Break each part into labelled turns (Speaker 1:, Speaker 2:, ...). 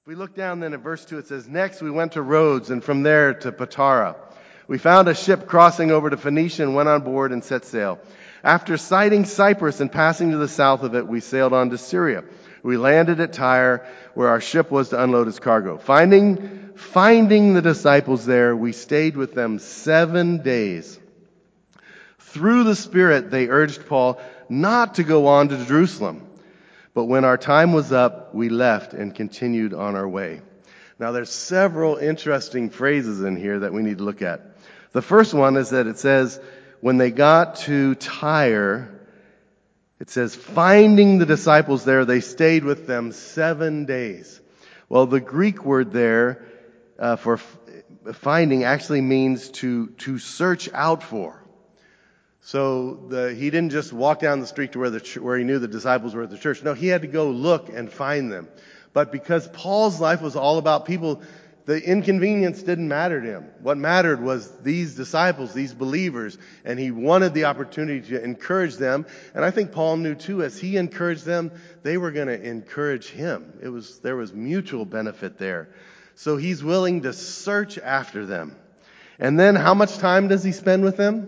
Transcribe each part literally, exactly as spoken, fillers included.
Speaker 1: If we look down then at verse two, it says, "Next we went to Rhodes, and from there to Patara. We found a ship crossing over to Phoenicia and went on board and set sail. After sighting Cyprus and passing to the south of it, we sailed on to Syria. We landed at Tyre, where our ship was to unload its cargo. Finding, finding the disciples there, we stayed with them seven days. Through the Spirit, they urged Paul not to go on to Jerusalem. But when our time was up, we left and continued on our way." Now there's several interesting phrases in here that we need to look at. The first one is that it says, when they got to Tyre, it says, finding the disciples there, they stayed with them seven days. Well, the Greek word there uh, for f- finding actually means to, to search out for. So the, he didn't just walk down the street to where, the, where he knew the disciples were at the church. No, he had to go look and find them. But because Paul's life was all about people, the inconvenience didn't matter to him. What mattered was these disciples, these believers, and he wanted the opportunity to encourage them. And I think Paul knew too, as he encouraged them, they were going to encourage him. It was, there was mutual benefit there. So he's willing to search after them. And then how much time does he spend with them?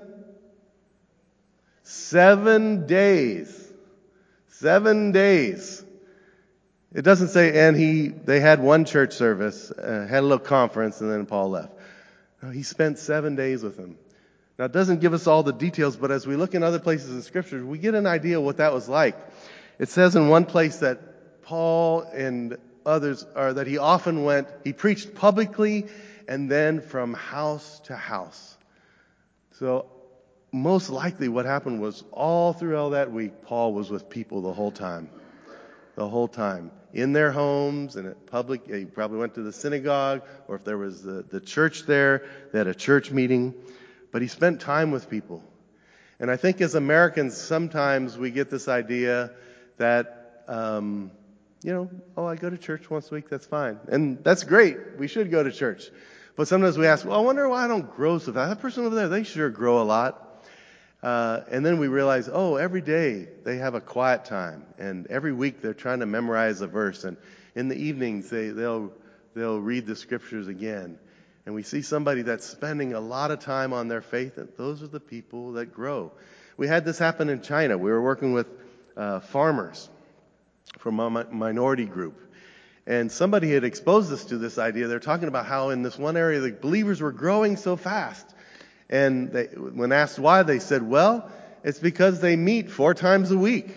Speaker 1: Seven days. Seven days. It doesn't say, and he, they had one church service, uh, had a little conference, and then Paul left. No, he spent seven days with them. Now, it doesn't give us all the details, but as we look in other places in Scripture, we get an idea of what that was like. It says in one place that Paul and others, or that he often went, he preached publicly and then from house to house. So, most likely what happened was all through all that week, Paul was with people the whole time. The whole time. In their homes and at public. He probably went to the synagogue, or if there was the, the church there, they had a church meeting. But he spent time with people. And I think as Americans, sometimes we get this idea that, um, you know, oh, I go to church once a week, that's fine. And that's great. We should go to church. But sometimes we ask, well, I wonder why I don't grow so fast. That person over there, they sure grow a lot. Uh, and then we realize, oh, every day they have a quiet time, and every week they're trying to memorize a verse, and in the evenings they, they'll they'll read the scriptures again. And we see somebody that's spending a lot of time on their faith, and those are the people that grow. We had this happen in China. We were working with uh, farmers from a mi- minority group, and somebody had exposed us to this idea. They're talking about how in this one area the believers were growing so fast. And they, when asked why, they said, well, it's because they meet four times a week.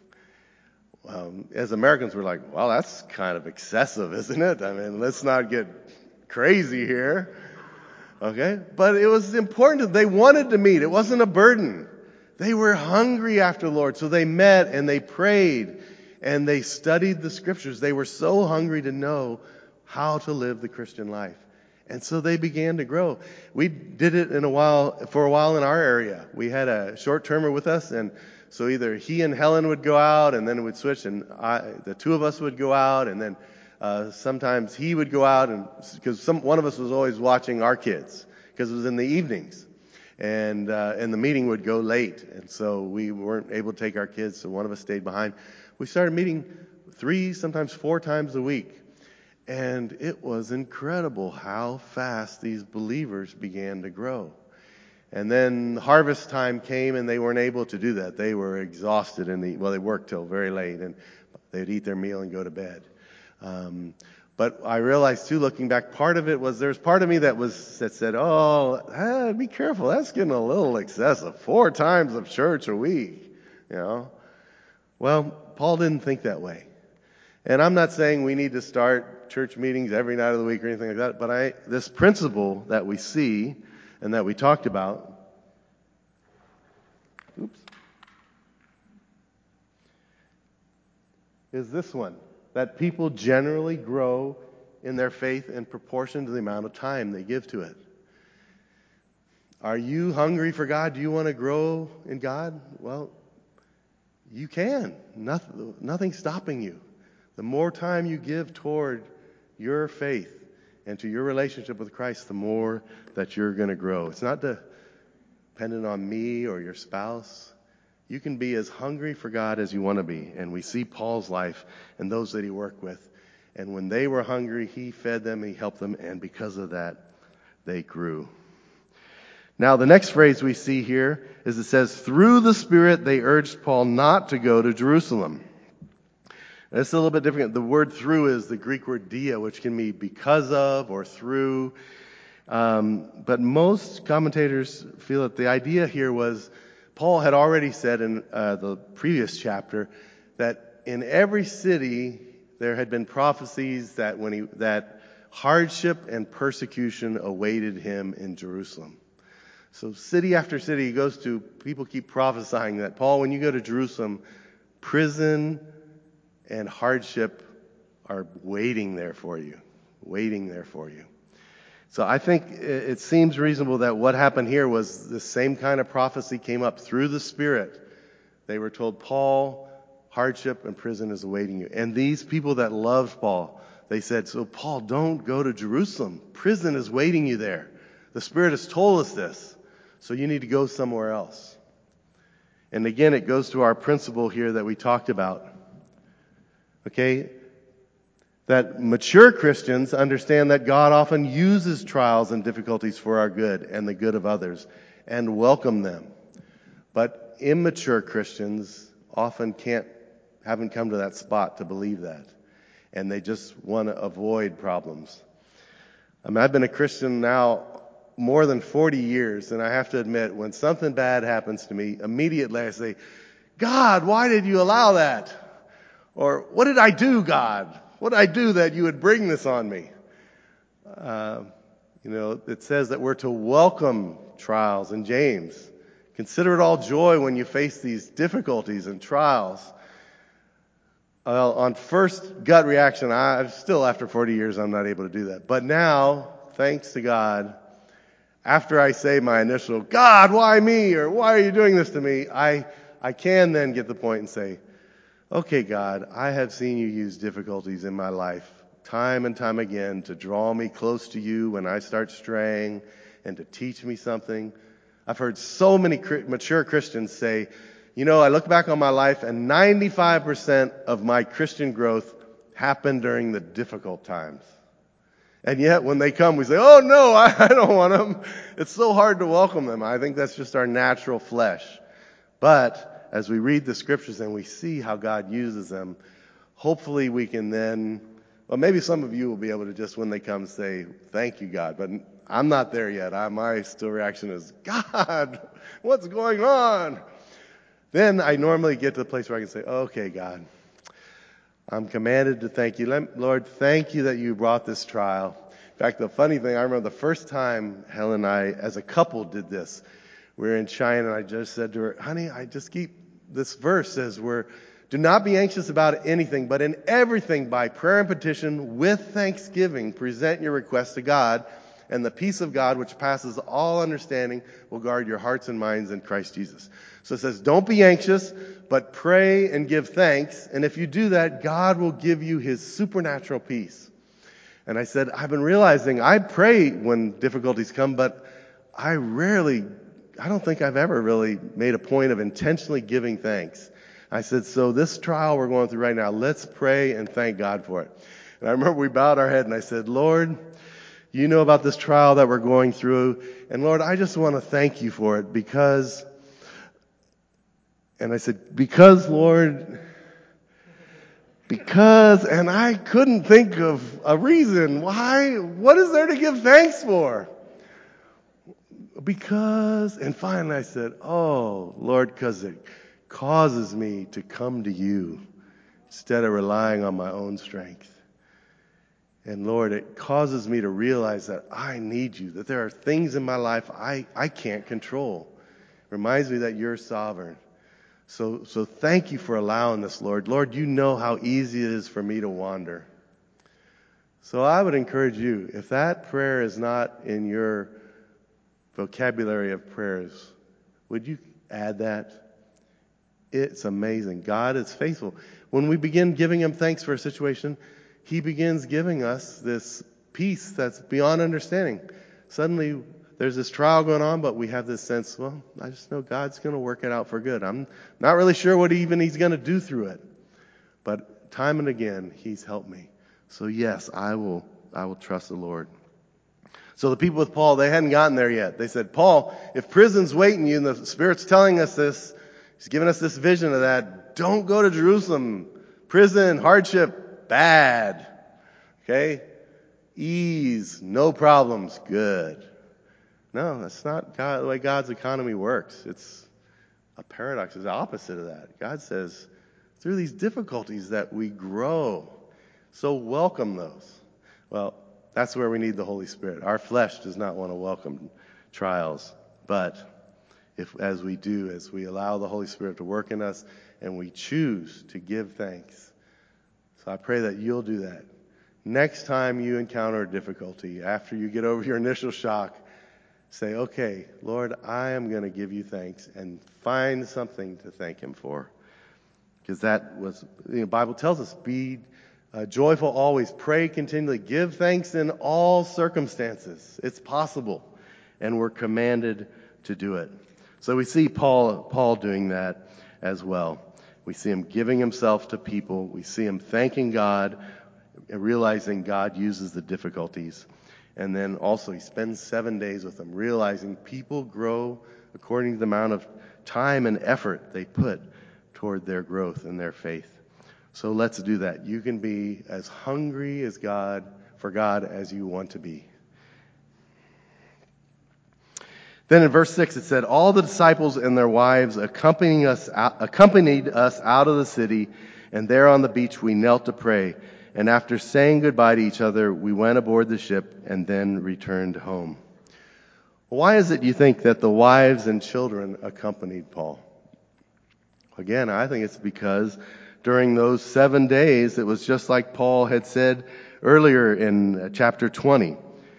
Speaker 1: Um, as Americans, we're like, well, that's kind of excessive, isn't it? I mean, let's not get crazy here. Okay? But it was important that they wanted to meet. It wasn't a burden. They were hungry after the Lord. So they met and they prayed and they studied the scriptures. They were so hungry to know how to live the Christian life. And so they began to grow. We did it in a while, for a while in our area. We had a short-termer with us, and so either he and Helen would go out, and then it would switch, and I, the two of us would go out, and then uh, sometimes he would go out, and because some one of us was always watching our kids, because it was in the evenings, and uh, and the meeting would go late, and so we weren't able to take our kids, so one of us stayed behind. We started meeting three, sometimes four times a week. And it was incredible how fast these believers began to grow. And then harvest time came and they weren't able to do that. They were exhausted in the, well, they worked till very late and they'd eat their meal and go to bed. Um, but I realized too, looking back, part of it was, there's part of me that was, that said, oh, ah, be careful. That's getting a little excessive. Four times of church a week, you know. Well, Paul didn't think that way. And I'm not saying we need to start church meetings every night of the week or anything like that, but I, this principle that we see and that we talked about, oops, is this one, that people generally grow in their faith in proportion to the amount of time they give to it. Are you hungry for God? Do you want to grow in God? Well, you can. Nothing, nothing's stopping you. The more time you give toward your faith and to your relationship with Christ, the more that you're going to grow. It's not dependent on me or your spouse. You can be as hungry for God as you want to be. And we see Paul's life and those that he worked with. And when they were hungry, he fed them, he helped them, and because of that, they grew. Now, the next phrase we see here is it says, through the Spirit they urged Paul not to go to Jerusalem. And it's a little bit different. The word through is the Greek word dia, which can mean because of or through. Um, but most commentators feel that the idea here was Paul had already said in uh, the previous chapter that in every city there had been prophecies that when he that hardship and persecution awaited him in Jerusalem. So city after city he goes to, people keep prophesying that, Paul, when you go to Jerusalem, prison and hardship are waiting there for you, waiting there for you. So I think it seems reasonable that what happened here was the same kind of prophecy came up through the Spirit. They were told, Paul, hardship and prison is awaiting you. And these people that loved Paul, they said, so Paul, don't go to Jerusalem. Prison is waiting you there. The Spirit has told us this. So you need to go somewhere else. And again, it goes to our principle here that we talked about. Okay? That mature Christians understand that God often uses trials and difficulties for our good and the good of others and welcome them. But immature Christians often can't, haven't come to that spot to believe that. And they just want to avoid problems. I mean, I've been a Christian now more than forty years, and I have to admit, when something bad happens to me, immediately I say, God, why did you allow that? Or, what did I do, God? What did I do that you would bring this on me? Uh, you know, it says that we're to welcome trials in James. Consider it all joy when you face these difficulties and trials. Well, on first gut reaction, I still, after forty years, I'm not able to do that. But now, thanks to God, after I say my initial, God, why me? Or why are you doing this to me? I, I can then get the point and say, okay, God, I have seen you use difficulties in my life time and time again to draw me close to you when I start straying and to teach me something. I've heard so many mature Christians say, you know, I look back on my life and ninety-five percent of my Christian growth happened during the difficult times. And yet when they come, we say, oh no, I, I don't want them. It's so hard to welcome them. I think that's just our natural flesh. But as we read the scriptures and we see how God uses them, hopefully we can then, well, maybe some of you will be able to just when they come say, thank you, God. But I'm not there yet. I, my still reaction is, God, what's going on? Then I normally get to the place where I can say, okay, God, I'm commanded to thank you. Let, Lord, thank you that you brought this trial. In fact, the funny thing, I remember the first time Helen and I, as a couple, did this. We were in China, and I just said to her, honey, I just keep, this verse says, we're, do not be anxious about anything, but in everything by prayer and petition with thanksgiving, present your requests to God, and the peace of God, which passes all understanding, will guard your hearts and minds in Christ Jesus. So it says, don't be anxious, but pray and give thanks. And if you do that, God will give you his supernatural peace. And I said, I've been realizing I pray when difficulties come, but I rarely, I don't think I've ever really made a point of intentionally giving thanks. I said, so this trial we're going through right now, let's pray and thank God for it. And I remember we bowed our head and I said, Lord, you know about this trial that we're going through. And Lord, I just want to thank you for it because, and I said, because Lord, because, and I couldn't think of a reason why, what is there to give thanks for? Because, and finally I said, oh Lord, because it causes me to come to you instead of relying on my own strength. And Lord, it causes me to realize that I need you, that there are things in my life I, I can't control. It reminds me that you're sovereign. So, so thank you for allowing this, Lord. Lord, you know how easy it is for me to wander. So I would encourage you, if that prayer is not in your vocabulary of prayers, would you add that? It's amazing. God is faithful. When we begin giving him thanks for a situation, he begins giving us this peace that's beyond understanding. Suddenly, there's this trial going on, but we have this sense, well, I just know God's going to work it out for good. I'm not really sure what even he's going to do through it. But time and again, he's helped me. So yes, I will, I will trust the Lord. So the people with Paul, they hadn't gotten there yet. They said, Paul, if prison's waiting you and the Spirit's telling us this, He's given us this vision of that, don't go to Jerusalem. Prison, hardship, bad. Okay? Ease, no problems, good. No, that's not God, the way God's economy works. It's a paradox. It's the opposite of that. God says, through these difficulties that we grow. So welcome those. Well, that's where we need the Holy Spirit. Our flesh does not want to welcome trials. But if, as we do, as we allow the Holy Spirit to work in us and we choose to give thanks. So I pray that you'll do that. Next time you encounter a difficulty, after you get over your initial shock, say, okay, Lord, I am going to give you thanks and find something to thank Him for. Because that was, you know, the Bible tells us, be uh, joyful always, pray continually, give thanks in all circumstances. It's possible, and we're commanded to do it. So we see Paul, Paul doing that as well. We see him giving himself to people. We see him thanking God, realizing God uses the difficulties. And then also he spends seven days with them, realizing people grow according to the amount of time and effort they put toward their growth in their faith. So let's do that. You can be as hungry as God for God as you want to be. Then in verse six it said, all the disciples and their wives accompanying us out, accompanied us out of the city, and there on the beach we knelt to pray. And after saying goodbye to each other, we went aboard the ship and then returned home. Why is it you think that the wives and children accompanied Paul? Again, I think it's because during those seven days, it was just like Paul had said earlier in chapter twenty.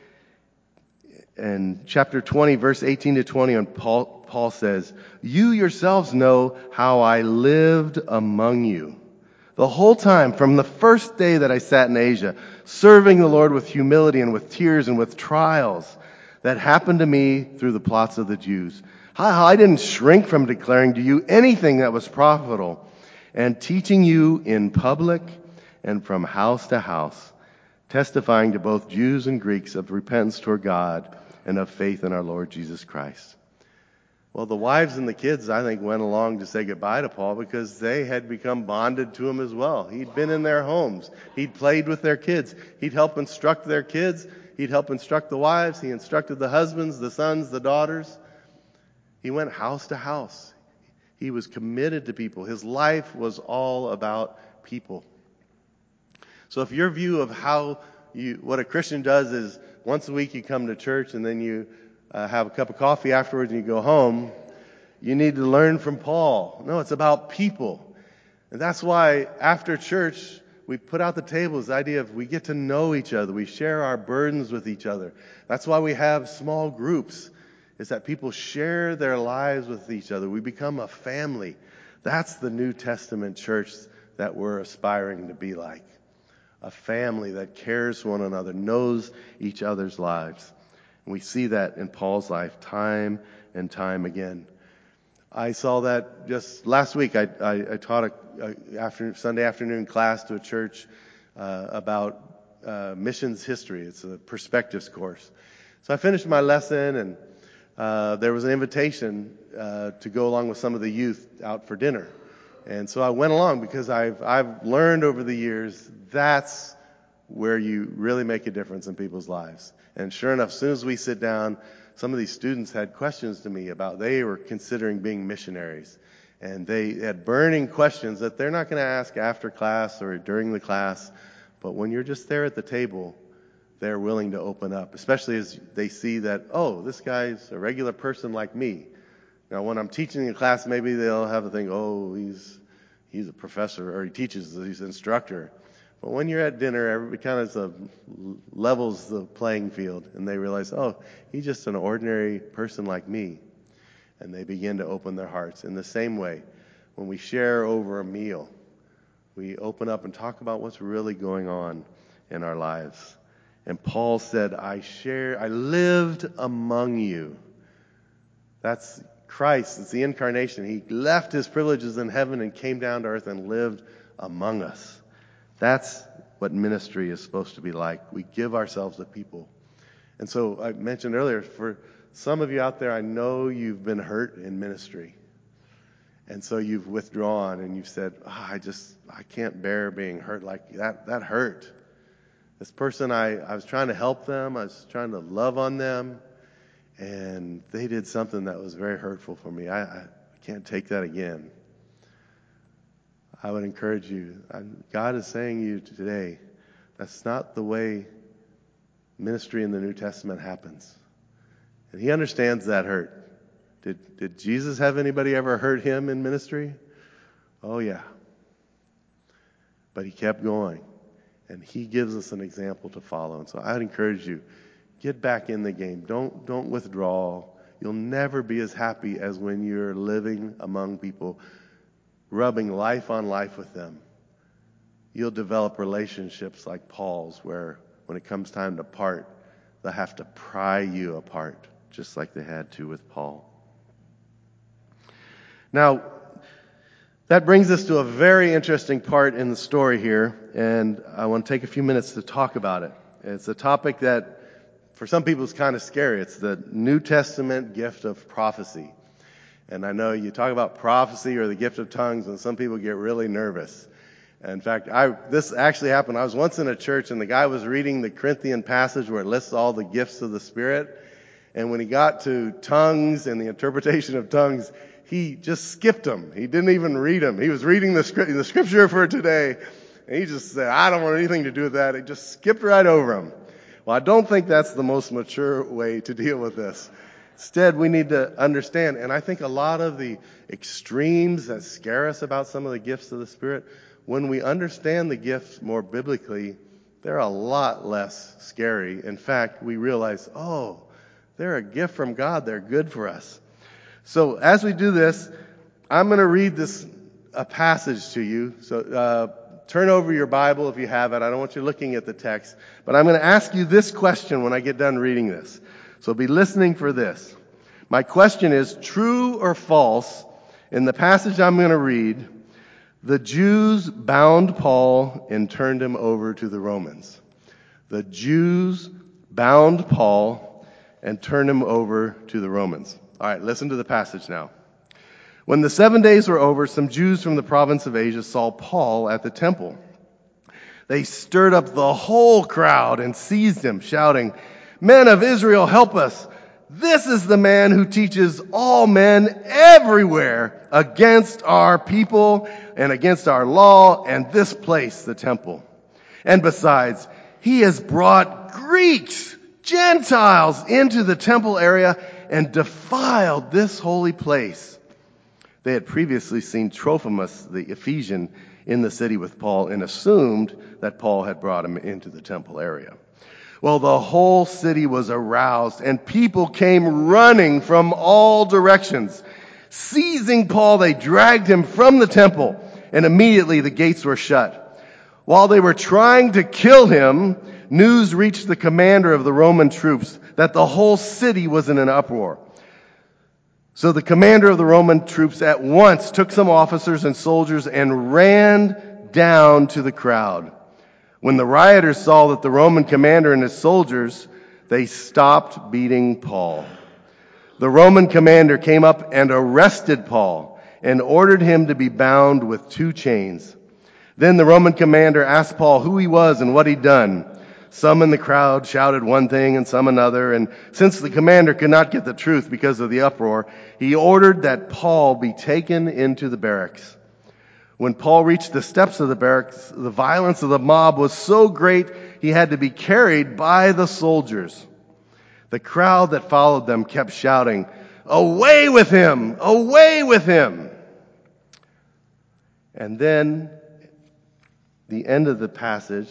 Speaker 1: In chapter twenty, verse eighteen to twenty, when Paul, Paul says, you yourselves know how I lived among you the whole time, from the first day that I sat in Asia, serving the Lord with humility and with tears and with trials that happened to me through the plots of the Jews. How I didn't shrink from declaring to you anything that was profitable, and teaching you in public and from house to house, testifying to both Jews and Greeks of repentance toward God and of faith in our Lord Jesus Christ. Well, the wives and the kids, I think, went along to say goodbye to Paul because they had become bonded to him as well. He'd been in their homes. He'd played with their kids. He'd help instruct their kids. He'd help instruct the wives. He instructed the husbands, the sons, the daughters. He went house to house. He was committed to people. His life was all about people. So if your view of how you, what a Christian does is once a week you come to church and then you Uh, have a cup of coffee afterwards and you go home, you need to learn from Paul. No, it's about people. And that's why after church, we put out the table, this idea of we get to know each other. We share our burdens with each other. That's why we have small groups, is that people share their lives with each other. We become a family. That's the New Testament church that we're aspiring to be like. A family that cares for one another, knows each other's lives. And we see that in Paul's life time and time again. I saw that just last week. I, I, I taught a, a after, Sunday afternoon class to a church uh, about uh, missions history. It's a perspectives course. So I finished my lesson, and uh, there was an invitation uh, to go along with some of the youth out for dinner. And so I went along because I've I've learned over the years that's where you really make a difference in people's lives. And sure enough, as soon as we sit down, some of these students had questions to me about they were considering being missionaries. And they had burning questions that they're not going to ask after class or during the class. But when you're just there at the table, they're willing to open up, especially as they see that, oh, this guy's a regular person like me. Now, when I'm teaching in class, maybe they'll have a thing, oh, he's he's a professor, or he teaches, he's an instructor. But when you're at dinner, everybody kind of uh, levels the playing field, and they realize, oh, he's just an ordinary person like me. And they begin to open their hearts. In the same way, when we share over a meal, we open up and talk about what's really going on in our lives. And Paul said, I share, I lived among you. That's Christ. It's the incarnation. He left his privileges in heaven and came down to earth and lived among us. That's what ministry is supposed to be like. We give ourselves to people. And so I mentioned earlier, for some of you out there, I know you've been hurt in ministry. And so you've withdrawn and you've said, oh, I just, I can't bear being hurt like that. That hurt. This person, I, I was trying to help them. I was trying to love on them. And they did something that was very hurtful for me. I, I can't take that again. I would encourage you. I, God is saying to you today, that's not the way ministry in the New Testament happens. And he understands that hurt. Did, did Jesus have anybody ever hurt him in ministry? Oh, yeah. But he kept going. And he gives us an example to follow. And so I'd encourage you, get back in the game. Don't, don't withdraw. You'll never be as happy as when you're living among people, rubbing life on life with them. You'll develop relationships like Paul's, where when it comes time to part, they'll have to pry you apart, just like they had to with Paul. Now, that brings us to a very interesting part in the story here, and I want to take a few minutes to talk about it. It's a topic that, for some people, is kind of scary. It's the New Testament gift of prophecy. And I know you talk about prophecy or the gift of tongues, and some people get really nervous. In fact, I, this actually happened. I was once in a church, and the guy was reading the Corinthian passage where it lists all the gifts of the Spirit. And when he got to tongues and the interpretation of tongues, he just skipped them. He didn't even read them. He was reading the, script, the scripture for today, and he just said, I don't want anything to do with that. He just skipped right over them. Well, I don't think that's the most mature way to deal with this. Instead, we need to understand, and I think a lot of the extremes that scare us about some of the gifts of the Spirit, when we understand the gifts more biblically, they're a lot less scary. In fact, we realize, oh, they're a gift from God. They're good for us. So as we do this, I'm going to read this a passage to you. So uh, turn over your Bible if you have it. I don't want you looking at the text. But I'm going to ask you this question when I get done reading this. So be listening for this. My question is, true or false, in the passage I'm going to read, the Jews bound Paul and turned him over to the Romans. The Jews bound Paul and turned him over to the Romans. All right, listen to the passage now. When the seven days were over, some Jews from the province of Asia saw Paul at the temple. They stirred up the whole crowd and seized him, shouting, Men of Israel, help us. This is the man who teaches all men everywhere against our people and against our law and this place, the temple. And besides, he has brought Greeks, Gentiles, into the temple area and defiled this holy place. They had previously seen Trophimus, the Ephesian, in the city with Paul and assumed that Paul had brought him into the temple area. Well, the whole city was aroused and people came running from all directions. Seizing Paul, they dragged him from the temple and immediately the gates were shut. While they were trying to kill him, news reached the commander of the Roman troops that the whole city was in an uproar. So the commander of the Roman troops at once took some officers and soldiers and ran down to the crowd. When the rioters saw that the Roman commander and his soldiers, they stopped beating Paul. The Roman commander came up and arrested Paul and ordered him to be bound with two chains. Then the Roman commander asked Paul who he was and what he'd done. Some in the crowd shouted one thing and some another, and since the commander could not get the truth because of the uproar, he ordered that Paul be taken into the barracks. When Paul reached the steps of the barracks, the violence of the mob was so great he had to be carried by the soldiers. The crowd that followed them kept shouting, "Away with him! Away with him!" And then the end of the passage,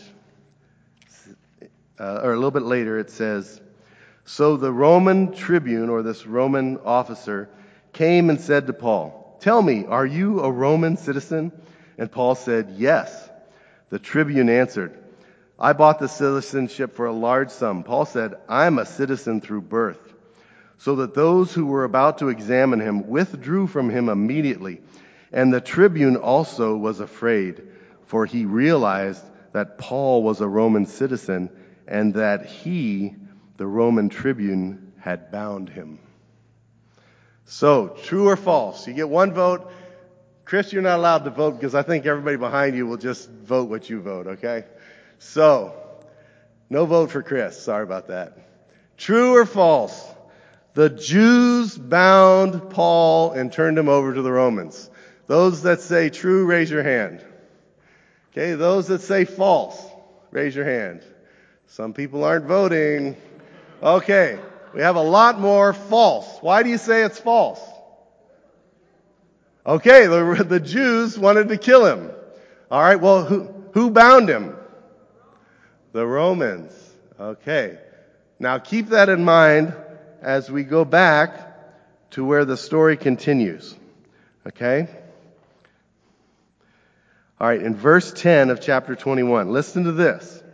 Speaker 1: Uh, or a little bit later, it says, So the Roman tribune, or this Roman officer, came and said to Paul, "Tell me, are you a Roman citizen?" And Paul said, "Yes." The tribune answered, "I bought the citizenship for a large sum." Paul said, "I'm a citizen through birth." So that those who were about to examine him withdrew from him immediately. And the tribune also was afraid, for he realized that Paul was a Roman citizen and that he, the Roman tribune, had bound him. So, true or false? You get one vote. Chris, you're not allowed to vote because I think everybody behind you will just vote what you vote, okay? So, no vote for Chris. Sorry about that. True or false? The Jews bound Paul and turned him over to the Romans. Those that say true, raise your hand. Okay, those that say false, raise your hand. Some people aren't voting. Okay, we have a lot more false. Why do you say it's false? Okay, the, the Jews wanted to kill him. All right, well, who, who bound him? The Romans. Okay. Now keep that in mind as we go back to where the story continues. Okay? All right, in verse ten of chapter twenty-one, listen to this.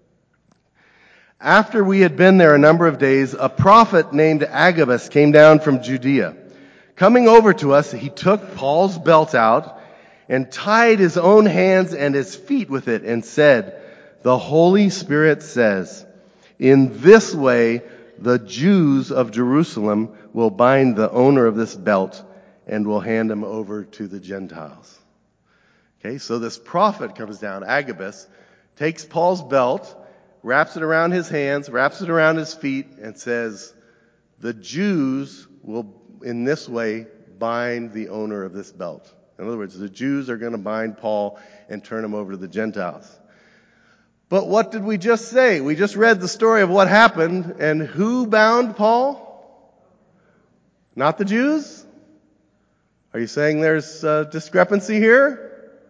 Speaker 1: After we had been there a number of days, a prophet named Agabus came down from Judea. Coming over to us, he took Paul's belt out and tied his own hands and his feet with it and said, "The Holy Spirit says, in this way the Jews of Jerusalem will bind the owner of this belt and will hand him over to the Gentiles." Okay, so this prophet comes down, Agabus, takes Paul's belt, wraps it around his hands, wraps it around his feet, and says, the Jews will, in this way, bind the owner of this belt. In other words, the Jews are going to bind Paul and turn him over to the Gentiles. But what did we just say? We just read the story of what happened, and who bound Paul? Not the Jews? Are you saying there's a discrepancy here?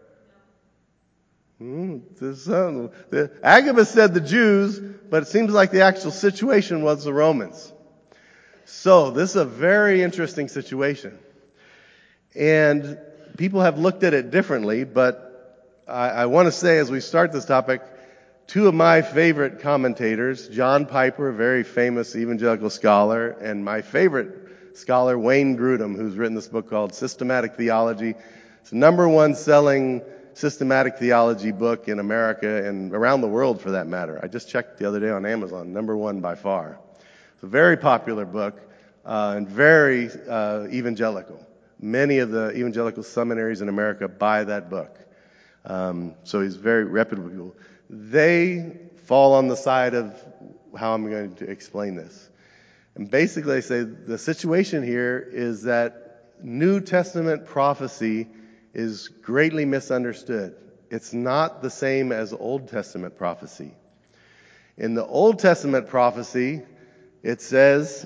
Speaker 1: Hmm, this, uh, the, Agabus said the Jews, but it seems like the actual situation was the Romans. So this is a very interesting situation. And people have looked at it differently, but I, I want to say as we start this topic, two of my favorite commentators, John Piper, a very famous evangelical scholar, and my favorite scholar, Wayne Grudem, who's written this book called Systematic Theology. It's the number one selling systematic theology book in America and around the world for that matter. I just checked the other day on Amazon, number one by far. It's a very popular book uh, and very uh, evangelical. Many of the evangelical seminaries in America buy that book. Um, so he's very reputable. They fall on the side of how I'm going to explain this. And basically they say the situation here is that New Testament prophecy is greatly misunderstood. It's not the same as Old Testament prophecy. In the Old Testament prophecy, it says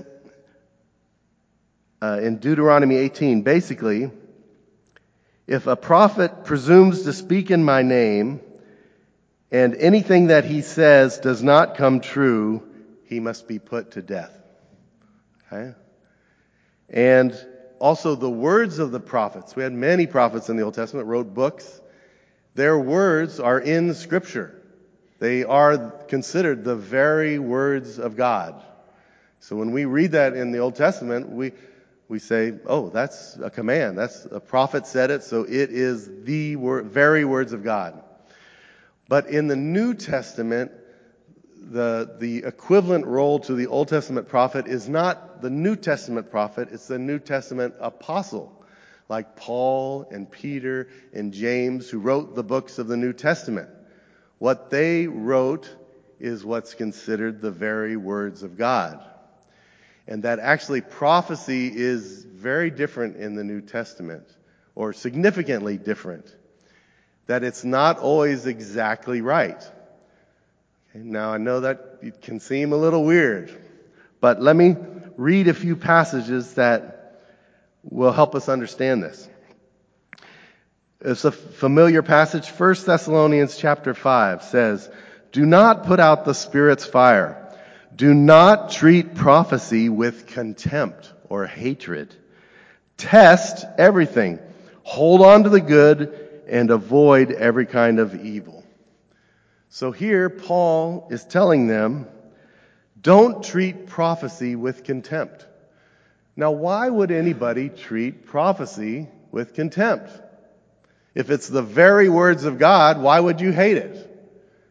Speaker 1: uh, in Deuteronomy eighteen, basically, if a prophet presumes to speak in my name, and anything that he says does not come true, he must be put to death. Okay? And also the words of the prophets. We had many prophets in the Old Testament, wrote books. Their words are in Scripture. They are considered the very words of God. So when we read that in the Old Testament, we we say, oh, that's a command. That's a prophet said it, so it is the word, very words of God. But in the New Testament, the the equivalent role to the Old Testament prophet is not the New Testament prophet, it's the New Testament apostle, like Paul and Peter and James, who wrote the books of the New Testament. What they wrote is what's considered the very words of God. And that actually prophecy is very different in the New Testament, or significantly different. That it's not always exactly right. Okay, now I know that it can seem a little weird, but let me read a few passages that will help us understand this. It's a familiar passage. First Thessalonians chapter five says, "Do not put out the Spirit's fire. Do not treat prophecy with contempt or hatred. Test everything. Hold on to the good and avoid every kind of evil." So here Paul is telling them, don't treat prophecy with contempt. Now, why would anybody treat prophecy with contempt? If it's the very words of God, why would you hate it?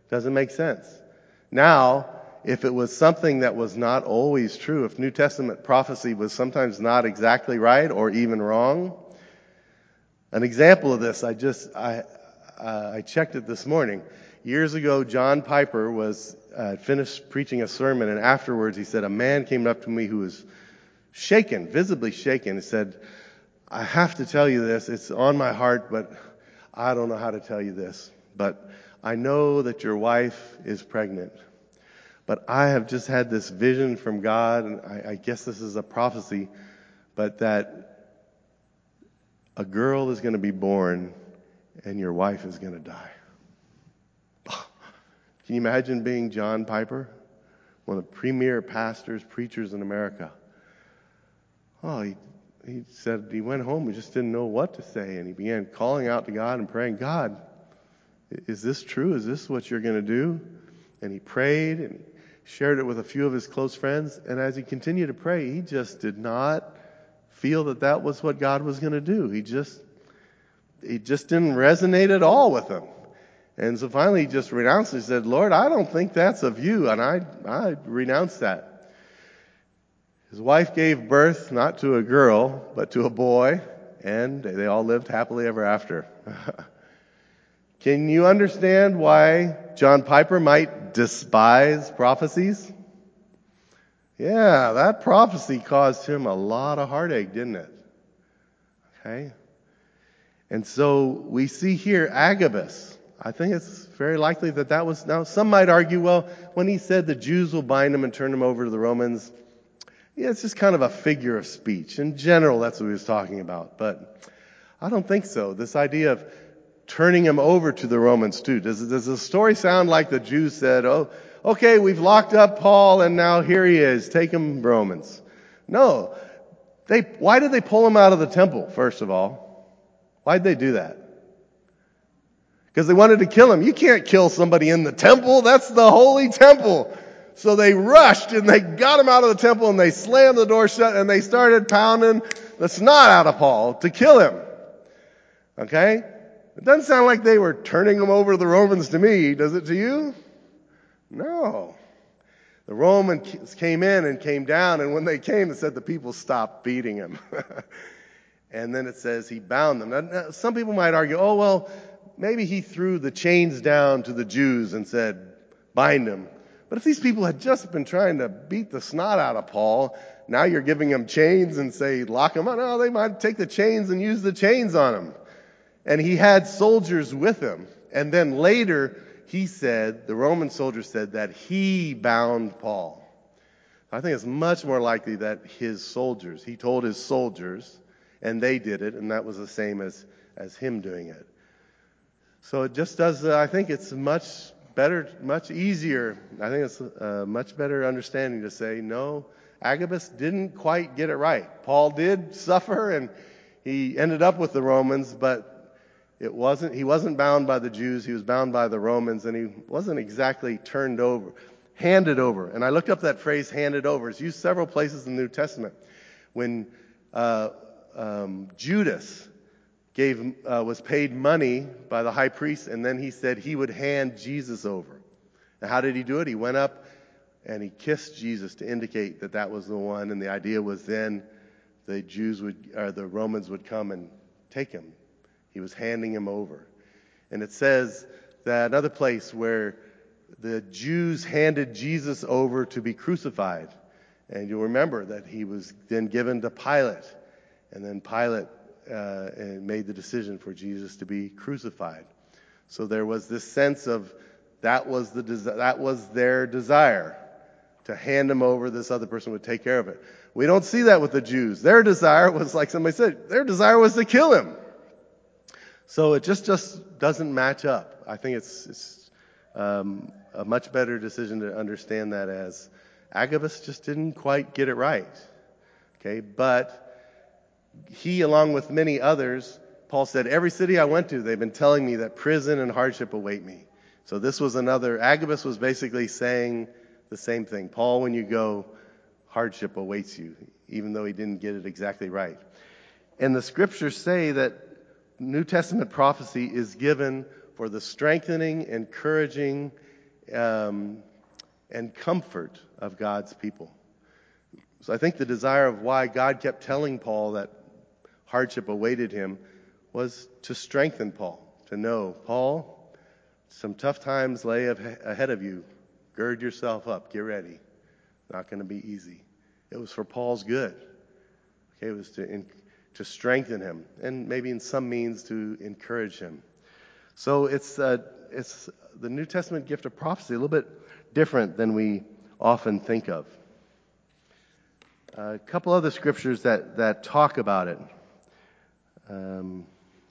Speaker 1: Doesn't make sense. Now, if it was something that was not always true, if New Testament prophecy was sometimes not exactly right or even wrong, an example of this, I just, I, uh, I checked it this morning. Years ago, John Piper was uh, finished preaching a sermon, and afterwards he said, a man came up to me who was shaken, visibly shaken. He said, I have to tell you this. It's on my heart, but I don't know how to tell you this. But I know that your wife is pregnant. But I have just had this vision from God, and I, I guess this is a prophecy, but that a girl is going to be born and your wife is going to die. Can you imagine being John Piper, one of the premier pastors, preachers in America? Oh, he, he said he went home and just didn't know what to say, and he began calling out to God and praying, God, is this true? Is this what you're going to do? And he prayed and shared it with a few of his close friends. And as he continued to pray, he just did not feel that that was what God was going to do. He just, he just didn't resonate at all with him. And so finally he just renounced it. He said, Lord, I don't think that's of you. And I, I renounced that. His wife gave birth not to a girl, but to a boy. And they all lived happily ever after. Can you understand why John Piper might despise prophecies? Yeah, that prophecy caused him a lot of heartache, didn't it? Okay. And so we see here Agabus. I think it's very likely that that was, now some might argue, well, when he said the Jews will bind him and turn him over to the Romans, yeah, it's just kind of a figure of speech. In general, that's what he was talking about. But I don't think so. This idea of turning him over to the Romans too. Does, does the story sound like the Jews said, oh, okay, we've locked up Paul and now here he is, take him Romans? No. They, why did they pull him out of the temple, first of all? Why'd they do that? Because they wanted to kill him. You can't kill somebody in the temple. That's the holy temple. So they rushed and they got him out of the temple and they slammed the door shut and they started pounding the snot out of Paul to kill him. Okay? It doesn't sound like they were turning him over to the Romans to me, does it to you? No. The Romans came in and came down, and when they came, it said the people stopped beating him. And then it says he bound them. Now, some people might argue, oh, well, maybe he threw the chains down to the Jews and said, bind him. But if these people had just been trying to beat the snot out of Paul, now you're giving him chains and say, lock him up. No, they might take the chains and use the chains on him. And he had soldiers with him. And then later, he said, the Roman soldiers said that he bound Paul. I think it's much more likely that his soldiers, he told his soldiers, and they did it, and that was the same as, as him doing it. So it just does, uh, I think it's much better, much easier. I think it's a much better understanding to say, no, Agabus didn't quite get it right. Paul did suffer, and he ended up with the Romans, but It wasn't, he wasn't bound by the Jews, he was bound by the Romans, and he wasn't exactly turned over, handed over. And I looked up that phrase, handed over. It's used several places in the New Testament. When uh, um, Judas gave, uh, was paid money by the high priest, and then he said he would hand Jesus over. And how did he do it? He went up and he kissed Jesus to indicate that that was the one, and the idea was then the Jews would, or the Romans would come and take him. He was handing him over. And it says that another place where the Jews handed Jesus over to be crucified. And you'll remember that he was then given to Pilate. And then Pilate uh, made the decision for Jesus to be crucified. So there was this sense of that was the desi- that was their desire, to hand him over. This other person would take care of it. We don't see that with the Jews. Their desire was, like somebody said, their desire was to kill him. So it just, just doesn't match up. I think it's, it's um, a much better decision to understand that as Agabus just didn't quite get it right. Okay, but he, along with many others, Paul said, every city I went to, they've been telling me that prison and hardship await me. So this was another, Agabus was basically saying the same thing. Paul, when you go, hardship awaits you, even though he didn't get it exactly right. And the scriptures say that New Testament prophecy is given for the strengthening, encouraging, um, and comfort of God's people. So I think the desire of why God kept telling Paul that hardship awaited him was to strengthen Paul, to know, Paul, some tough times lay ahead of you. Gird yourself up. Get ready. Not going to be easy. It was for Paul's good. Okay, it was to in, to strengthen him, and maybe in some means to encourage him. So it's uh, it's the New Testament gift of prophecy, a little bit different than we often think of. Uh, a couple other scriptures that, that talk about it. Um,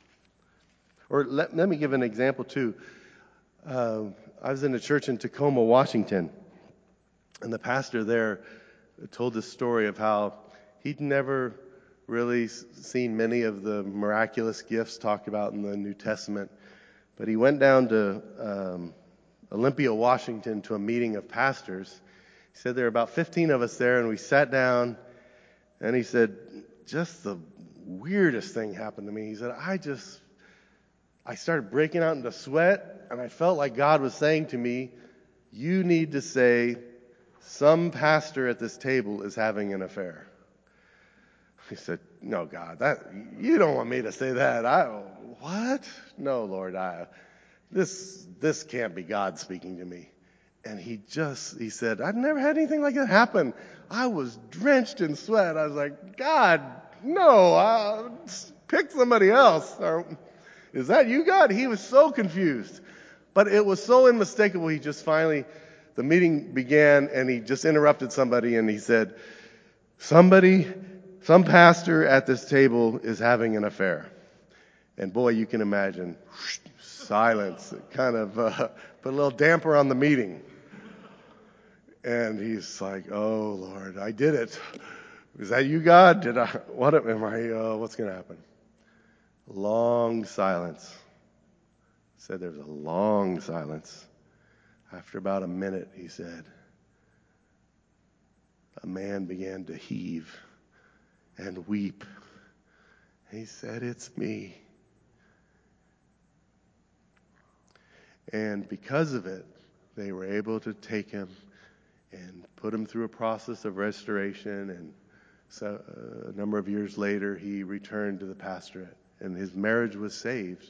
Speaker 1: or let, let me give an example too. Uh, I was in a church in Tacoma, Washington, and the pastor there told this story of how he'd never really seen many of the miraculous gifts talked about in the New Testament, but he went down to um, Olympia, Washington, to a meeting of pastors. He said there were about fifteen of us there, and we sat down, and he said, just the weirdest thing happened to me. He said, I just, I started breaking out into sweat, and I felt like God was saying to me, you need to say, some pastor at this table is having an affair. He said, no, God, that you don't want me to say that. I, what? No, Lord, I, this, this can't be God speaking to me. And he just, he said, I've never had anything like that happen. I was drenched in sweat. I was like, God, no, uh, pick somebody else. Or, is that you, God? He was so confused. But it was so unmistakable, he just finally, the meeting began, and he just interrupted somebody, and he said, somebody, some pastor at this table is having an affair. And boy, you can imagine, whoosh, silence. It kind of uh, put a little damper on the meeting. And he's like, "Oh Lord, I did it. Is that you, God? Did I? What am I? Uh, what's going to happen?" Long silence. Said there was a long silence. After about a minute, he said, a man began to heave and weep. He said, "It's me." And because of it, they were able to take him and put him through a process of restoration. And so uh, a number of years later, he returned to the pastorate, and his marriage was saved.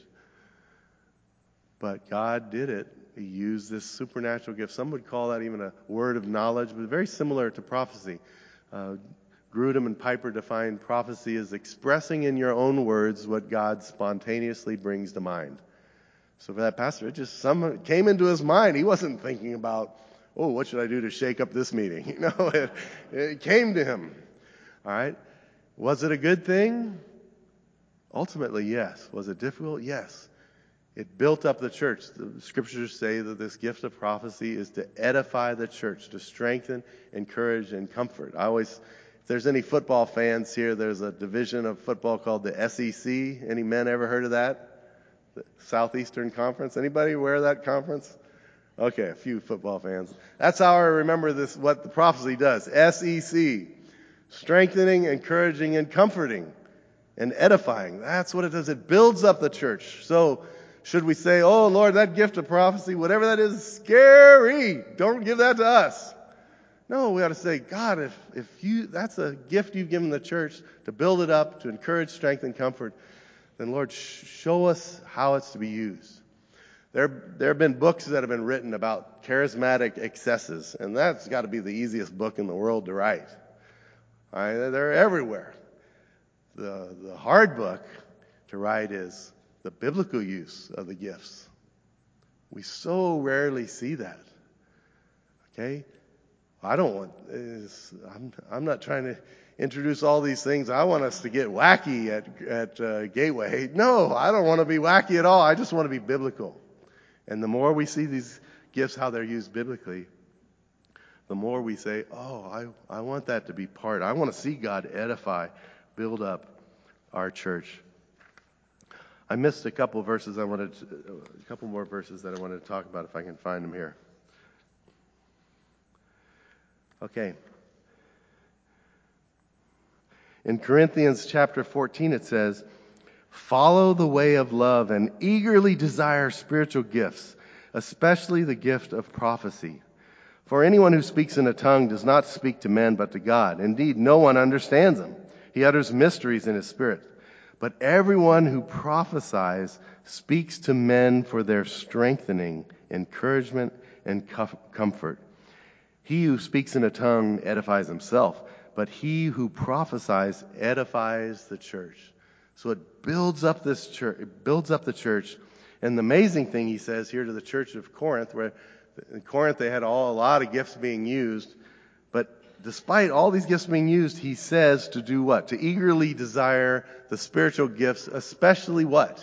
Speaker 1: But God did it. He used this supernatural gift. Some would call that even a word of knowledge, but very similar to prophecy. Uh, Grudem and Piper define prophecy as expressing in your own words what God spontaneously brings to mind. So for that pastor, it just some came into his mind. He wasn't thinking about, oh, what should I do to shake up this meeting? You know, it, it came to him. All right. Was it a good thing? Ultimately, yes. Was it difficult? Yes. It built up the church. The scriptures say that this gift of prophecy is to edify the church, to strengthen, encourage, and comfort. I always, if there's any football fans here, there's a division of football called the S E C. Any men ever heard of that? The Southeastern Conference. Anybody aware of that conference? Okay, a few football fans. That's how I remember this, what the prophecy does. S E C. Strengthening, encouraging, and comforting, and edifying. That's what it does. It builds up the church. So, should we say, oh, Lord, that gift of prophecy, whatever that is, scary. Don't give that to us. No, we ought to say, God, if, if you, that's a gift you've given the church to build it up, to encourage, strengthen, comfort, then Lord, sh- show us how it's to be used. There, there have been books that have been written about charismatic excesses, and that's got to be the easiest book in the world to write. All right, they're everywhere. The, the hard book to write is the biblical use of the gifts. We so rarely see that. Okay? I don't want, I'm, I'm not trying to introduce all these things. I want us to get wacky at, at uh, Gateway. No, I don't want to be wacky at all. I just want to be biblical. And the more we see these gifts, how they're used biblically, the more we say, oh, I, I want that to be part. I want to see God edify, build up our church. I missed a couple of verses I wanted to, a couple more verses that I wanted to talk about if I can find them here. Okay. In Corinthians chapter fourteen it says, "Follow the way of love and eagerly desire spiritual gifts, especially the gift of prophecy. For anyone who speaks in a tongue does not speak to men but to God. Indeed, no one understands him. He utters mysteries in his spirit. But everyone who prophesies speaks to men for their strengthening, encouragement, and comfort. He who speaks in a tongue edifies himself, but he who prophesies edifies the church. So it builds up this church, it builds up the church. And the amazing thing he says here to the church of Corinth, where in Corinth they had all a lot of gifts being used, but despite all these gifts being used, he says to do what? To eagerly desire the spiritual gifts, especially what?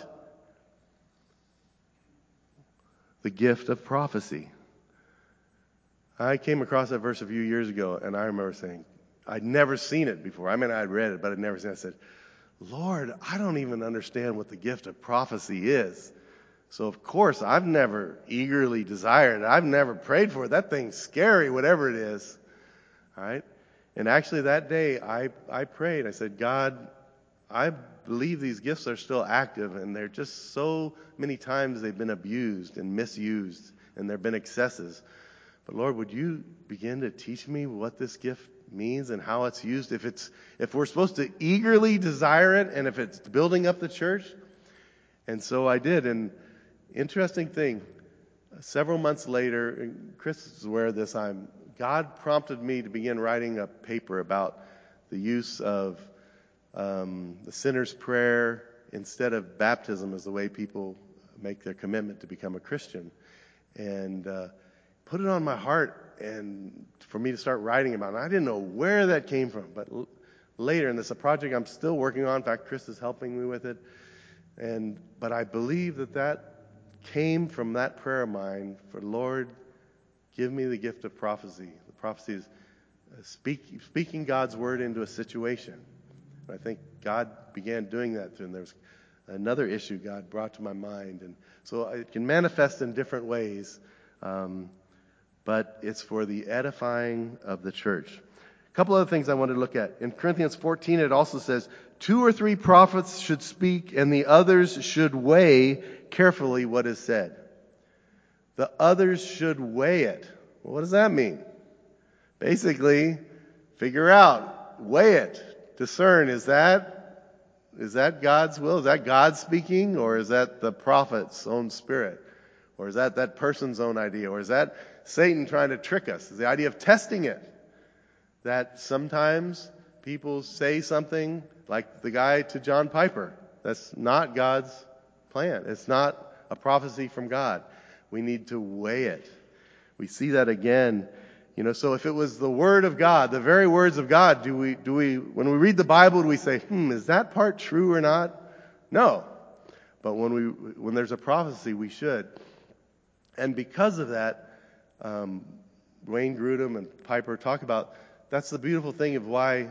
Speaker 1: The gift of prophecy. I came across that verse a few years ago, and I remember saying, I'd never seen it before. I mean, I'd read it, but I'd never seen it. I said, Lord, I don't even understand what the gift of prophecy is. So, of course, I've never eagerly desired it. I've never prayed for it. That thing's scary, whatever it is. All right? And actually that day, I, I prayed. I said, God, I believe these gifts are still active, and they're just so many times they've been abused and misused, and there have been excesses. But Lord, would you begin to teach me what this gift means and how it's used? If it's if we're supposed to eagerly desire it, and if it's building up the church. And so I did. And interesting thing, several months later, and Chris is aware of this, I'm God prompted me to begin writing a paper about the use of um, the sinner's prayer instead of baptism as the way people make their commitment to become a Christian. And uh, put it on my heart and for me to start writing about it. I didn't know where that came from, but l- later, and it's a project I'm still working on. In fact, Chris is helping me with it. And but I believe that that came from that prayer of mine for, Lord, give me the gift of prophecy. The prophecy is uh, speak, speaking God's word into a situation. I think God began doing that, and there's another issue God brought to my mind. And so it can manifest in different ways, um, but it's for the edifying of the church. A couple other things I wanted to look at. In Corinthians fourteen, it also says, two or three prophets should speak, and the others should weigh carefully what is said. The others should weigh it. Well, what does that mean? Basically, figure out, weigh it, discern, is that, is that God's will? Is that God speaking? Or is that the prophet's own spirit? Or is that that person's own idea? Or is that Satan trying to trick us? Is the idea of testing it? That sometimes people say something like the guy to John Piper. That's not God's plan. It's not a prophecy from God. We need to weigh it. We see that again. You know, so if it was the Word of God, the very words of God, do we, do we, when we read the Bible, do we say, hmm, is that part true or not? No. But when we, when there's a prophecy, we should. And because of that, um, Wayne Grudem and Piper talk about, that's the beautiful thing of why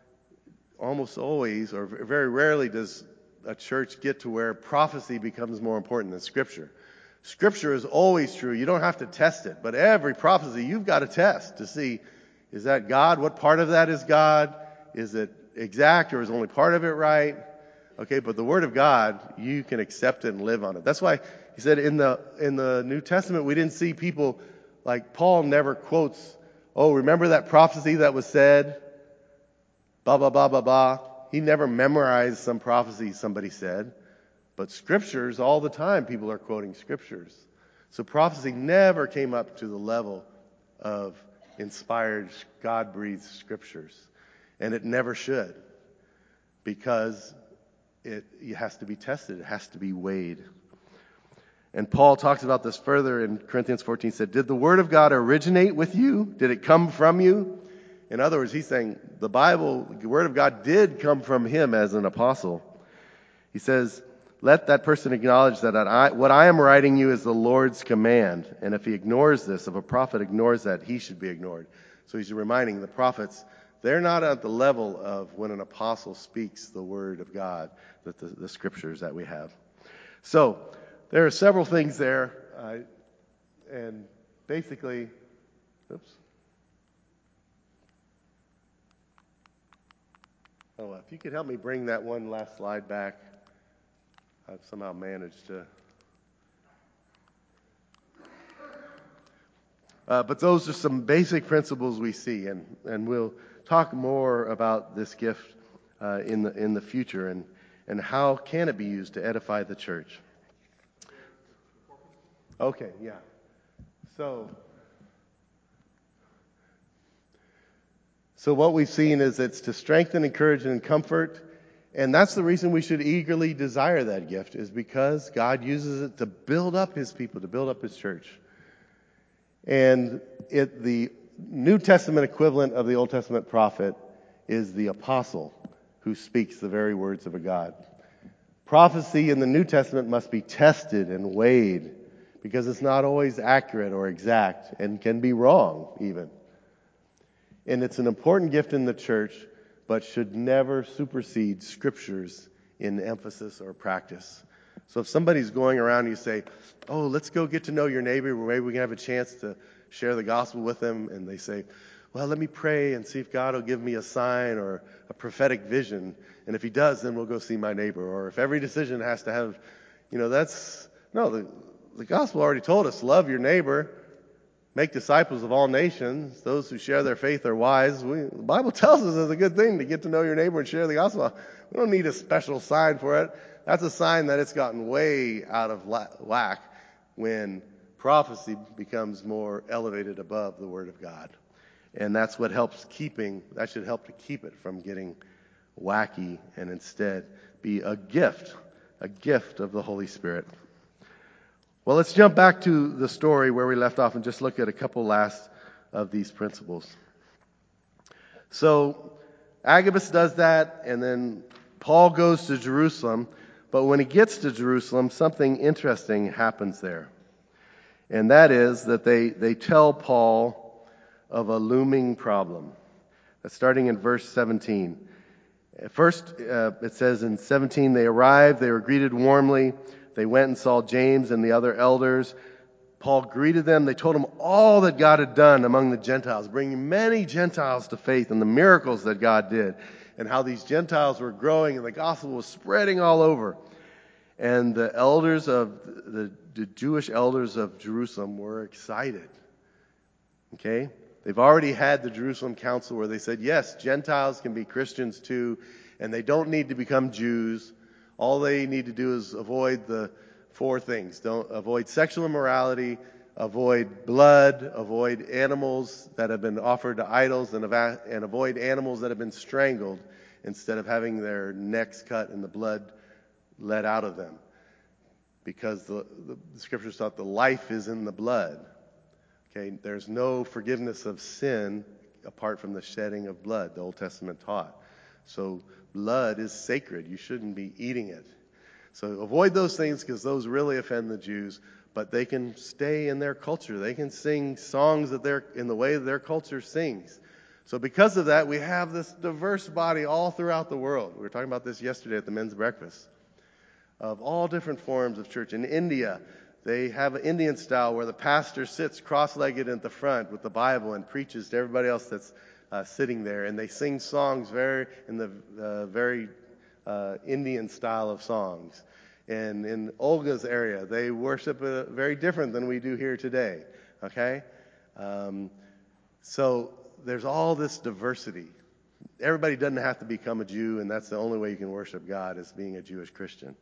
Speaker 1: almost always, or very rarely, does a church get to where prophecy becomes more important than Scripture. Scripture is always true. You don't have to test it. But every prophecy, you've got to test to see, is that God? What part of that is God? Is it exact, or is only part of it right? Okay, but the Word of God, you can accept it and live on it. That's why he said in the in the New Testament, we didn't see people, like Paul never quotes, oh, remember that prophecy that was said? Blah, blah, blah, blah, blah. He never memorized some prophecy somebody said. But scriptures, all the time, people are quoting scriptures. So prophecy never came up to the level of inspired, God-breathed scriptures. And it never should. Because it, it has to be tested. It has to be weighed. And Paul talks about this further in Corinthians fourteen. He said, did the word of God originate with you? Did it come from you? In other words, he's saying the Bible, the word of God did come from him as an apostle. He says, let that person acknowledge that I, what I am writing you is the Lord's command. And if he ignores this, if a prophet ignores that, he should be ignored. So he's reminding the prophets, they're not at the level of when an apostle speaks the word of God, that the, the scriptures that we have. So there are several things there. Uh, and basically, oops. Oh, if you could help me bring that one last slide back. I've somehow managed to. Uh, but those are some basic principles we see, and, and we'll talk more about this gift uh, in the in the future, and, and how can it be used to edify the church. Okay, yeah. So, so what we've seen is it's to strengthen, encourage, and comfort, and that's the reason we should eagerly desire that gift, is because God uses it to build up His people, to build up His church. And it, the New Testament equivalent of the Old Testament prophet is the apostle who speaks the very words of a God. Prophecy in the New Testament must be tested and weighed because it's not always accurate or exact and can be wrong even. And it's an important gift in the church, but should never supersede scriptures in emphasis or practice. So if somebody's going around and you say, oh, let's go get to know your neighbor, maybe we can have a chance to share the gospel with them, and they say, well, let me pray and see if God will give me a sign or a prophetic vision, and if He does, then we'll go see my neighbor. Or if every decision has to have, you know, that's, no, the, the gospel already told us, love your neighbor, make disciples of all nations, those who share their faith are wise. We, the Bible tells us it's a good thing to get to know your neighbor and share the gospel. We don't need a special sign for it. That's a sign that it's gotten way out of whack when prophecy becomes more elevated above the Word of God. And that's what helps keeping, that should help to keep it from getting wacky and instead be a gift, a gift of the Holy Spirit. Well, let's jump back to the story where we left off and just look at a couple last of these principles. So Agabus does that, and then Paul goes to Jerusalem. But when he gets to Jerusalem, something interesting happens there. And that is that they, they tell Paul of a looming problem. That's starting in verse seventeen. First, uh, it says in seventeen, they arrived, they were greeted warmly. They went and saw James and the other elders. Paul greeted them. They told him all that God had done among the Gentiles, bringing many Gentiles to faith and the miracles that God did, and how these Gentiles were growing and the gospel was spreading all over. And the elders of the, the Jewish elders of Jerusalem were excited. Okay? They've already had the Jerusalem Council where they said, yes, Gentiles can be Christians too, and they don't need to become Jews. All they need to do is avoid the four things. Don't avoid sexual immorality, avoid blood, avoid animals that have been offered to idols, and, and avoid animals that have been strangled instead of having their necks cut and the blood let out of them. Because the, the, the scriptures taught the life is in the blood. Okay, there's no forgiveness of sin apart from the shedding of blood, the Old Testament taught. So blood is sacred. You shouldn't be eating it. So avoid those things because those really offend the Jews, but they can stay in their culture. They can sing songs that they're in the way their culture sings. So because of that, we have this diverse body all throughout the world. We were talking about this yesterday at the men's breakfast. Of all different forms of church. In India, they have an Indian style where the pastor sits cross-legged at the front with the Bible and preaches to everybody else that's uh, sitting there. And they sing songs very in the uh, very uh, Indian style of songs. And in Olga's area, they worship uh, very different than we do here today. Okay? Um, so there's all this diversity. Everybody doesn't have to become a Jew, and that's the only way you can worship God is being a Jewish Christian.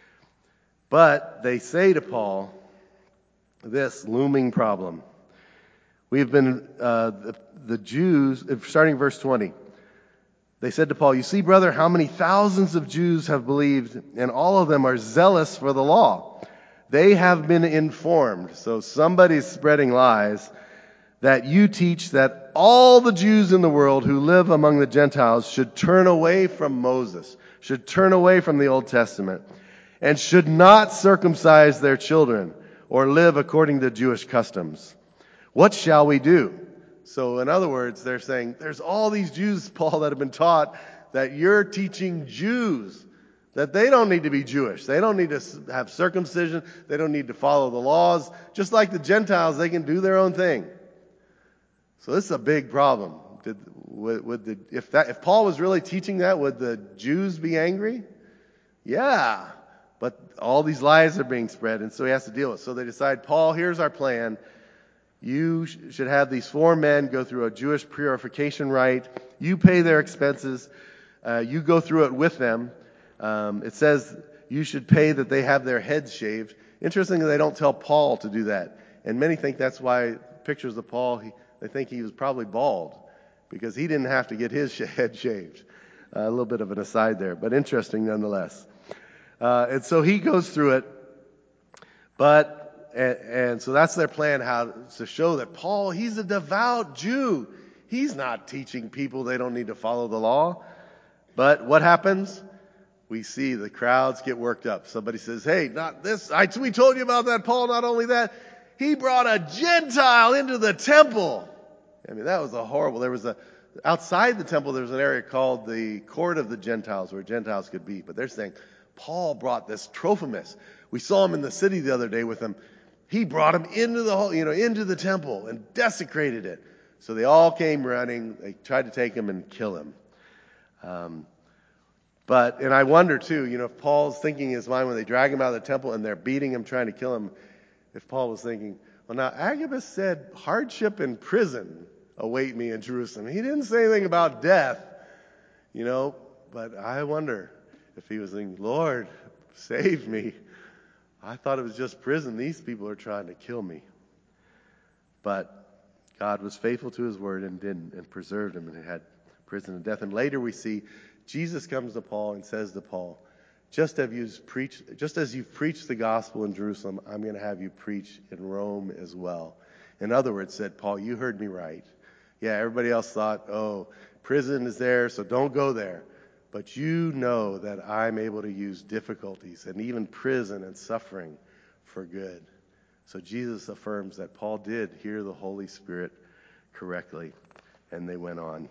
Speaker 1: But they say to Paul this looming problem. We've been, uh, the, the Jews, starting verse twenty, they said to Paul, you see, brother, how many thousands of Jews have believed, and all of them are zealous for the law. They have been informed, so somebody's spreading lies, that you teach that all the Jews in the world who live among the Gentiles should turn away from Moses, should turn away from the Old Testament, and should not circumcise their children or live according to Jewish customs. What shall we do? So in other words, they're saying, there's all these Jews, Paul, that have been taught that you're teaching Jews that they don't need to be Jewish. They don't need to have circumcision. They don't need to follow the laws. Just like the Gentiles, they can do their own thing. So this is a big problem. Did, would, would the, if that, if Paul was really teaching that, would the Jews be angry? Yeah. But all these lies are being spread, and so he has to deal with it. So they decide, Paul, here's our plan. You sh- should have these four men go through a Jewish purification rite. You pay their expenses. Uh, you go through it with them. Um, it says you should pay that they have their heads shaved. Interestingly, they don't tell Paul to do that. And many think that's why pictures of Paul, he, they think he was probably bald, because he didn't have to get his head shaved. Uh, a little bit of an aside there, but interesting nonetheless. Uh, and so he goes through it. But, and, and so that's their plan, how to show that Paul, he's a devout Jew. He's not teaching people they don't need to follow the law. But what happens? We see the crowds get worked up. Somebody says, hey, not this. I, we told you about that, Paul. Not only that, he brought a Gentile into the temple. I mean, that was a horrible. There was a, outside the temple, there was an area called the court of the Gentiles where Gentiles could be. But they're saying, Paul brought this Trophimus. We saw him in the city the other day with him. He brought him into the whole, you know, into the temple and desecrated it. So they all came running. They tried to take him and kill him. Um, but, and I wonder too, you know, if Paul's thinking in his mind when they drag him out of the temple and they're beating him, trying to kill him, if Paul was thinking, well, now Agabus said hardship in prison await me in Jerusalem. He didn't say anything about death, you know, but I wonder if he was thinking, Lord, save me. I thought it was just prison. These people are trying to kill me. But God was faithful to his word and didn't, and preserved him, and had prison and death. And later we see Jesus comes to Paul and says to Paul, just as you've preached, just as you've preached the gospel in Jerusalem, I'm going to have you preach in Rome as well. In other words, said Paul, you heard me right. Yeah, everybody else thought, oh, prison is there, so don't go there. But you know that I'm able to use difficulties and even prison and suffering for good. So Jesus affirms that Paul did hear the Holy Spirit correctly, and they went on.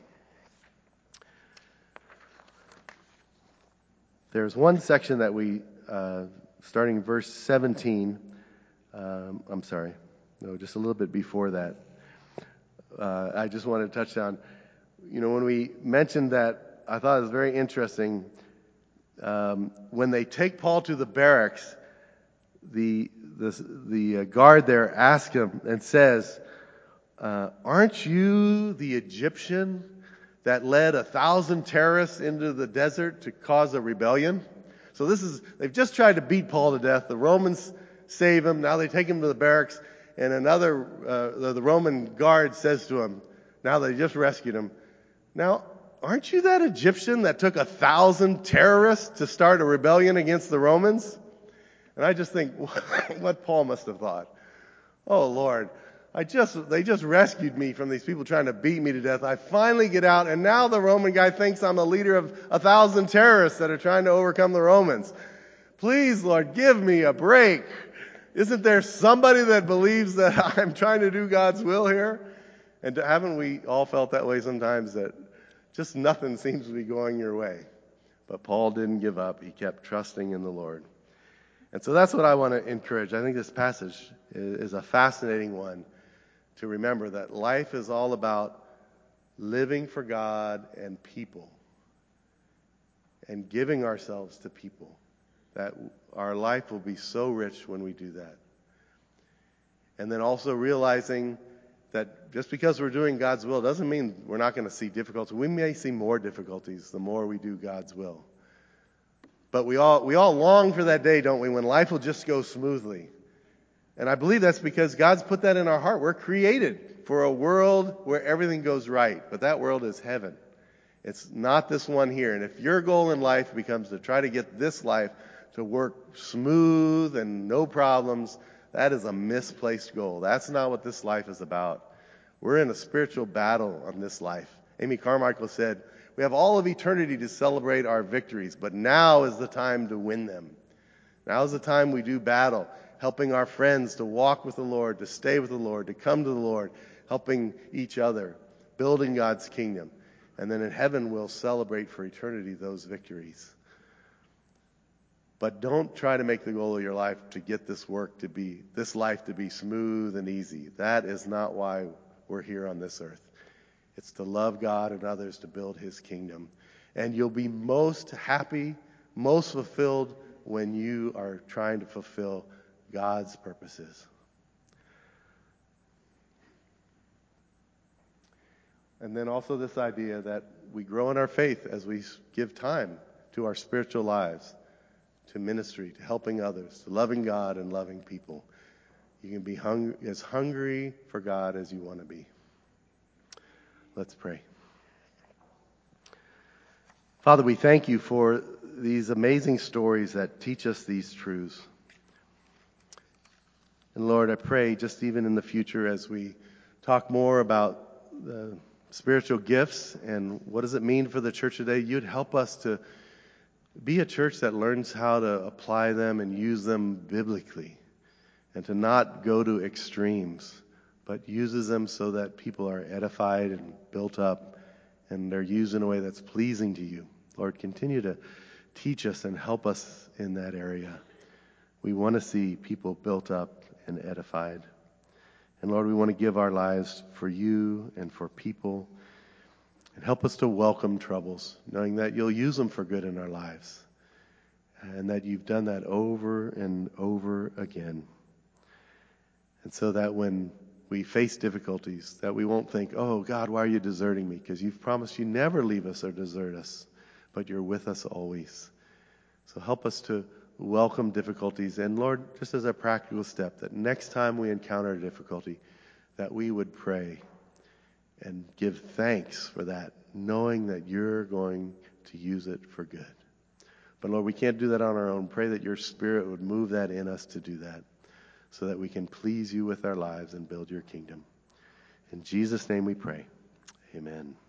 Speaker 1: There's one section that we, uh, starting in verse seventeen, um, I'm sorry, no, just a little bit before that. Uh, I just wanted to touch on, you know, when we mentioned that, I thought it was very interesting. Um, when they take Paul to the barracks, the the, the uh, guard there asks him and says, uh, aren't you the Egyptian that led a thousand terrorists into the desert to cause a rebellion? So this is, they've just tried to beat Paul to death. The Romans save him. Now they take him to the barracks, and another, uh, the, the Roman guard says to him, now they just rescued him, now, aren't you that Egyptian that took a thousand terrorists to start a rebellion against the Romans? And I just think what Paul must have thought. Oh Lord, I just, they just rescued me from these people trying to beat me to death. I finally get out, and now the Roman guy thinks I'm the leader of a thousand terrorists that are trying to overcome the Romans. Please, Lord, give me a break. Isn't there somebody that believes that I'm trying to do God's will here? And haven't we all felt that way sometimes, that just nothing seems to be going your way? But Paul didn't give up. He kept trusting in the Lord. And so that's what I want to encourage. I think this passage is a fascinating one to remember, that life is all about living for God and people and giving ourselves to people. That our life will be so rich when we do that. And then also realizing that just because we're doing God's will doesn't mean we're not going to see difficulties. We may see more difficulties the more we do God's will. But we all we all long for that day, don't we, when life will just go smoothly. And I believe that's because God's put that in our heart. We're created for a world where everything goes right. But that world is heaven. It's not this one here. And if your goal in life becomes to try to get this life to work smooth and no problems, that is a misplaced goal. That's not what this life is about. We're in a spiritual battle on this life. Amy Carmichael said, we have all of eternity to celebrate our victories, but now is the time to win them. Now is the time we do battle, helping our friends to walk with the Lord, to stay with the Lord, to come to the Lord, helping each other, building God's kingdom. And then in heaven we'll celebrate for eternity those victories. But don't try to make the goal of your life to get this work to be, this life to be smooth and easy. That is not why we're here on this earth. It's to love God and others, to build His kingdom. And you'll be most happy, most fulfilled when you are trying to fulfill God's purposes. And then also this idea that we grow in our faith as we give time to our spiritual lives, to ministry, to helping others, to loving God and loving people. You can be hung- as hungry for God as you want to be. Let's pray. Father, we thank you for these amazing stories that teach us these truths. And Lord, I pray just even in the future as we talk more about the spiritual gifts and what does it mean for the church today, you'd help us to be a church that learns how to apply them and use them biblically, and to not go to extremes, but uses them so that people are edified and built up, and they're used in a way that's pleasing to you. Lord, continue to teach us and help us in that area. We want to see people built up and edified. And Lord, we want to give our lives for you and for people. And help us to welcome troubles, knowing that you'll use them for good in our lives. And that you've done that over and over again. And so that when we face difficulties, that we won't think, oh God, why are you deserting me? Because you've promised you never leave us or desert us, but you're with us always. So help us to welcome difficulties. And Lord, just as a practical step, that next time we encounter a difficulty, that we would pray and give thanks for that, knowing that you're going to use it for good. But Lord, we can't do that on our own. Pray that your Spirit would move that in us to do that, so that we can please you with our lives and build your kingdom. In Jesus' name we pray. Amen.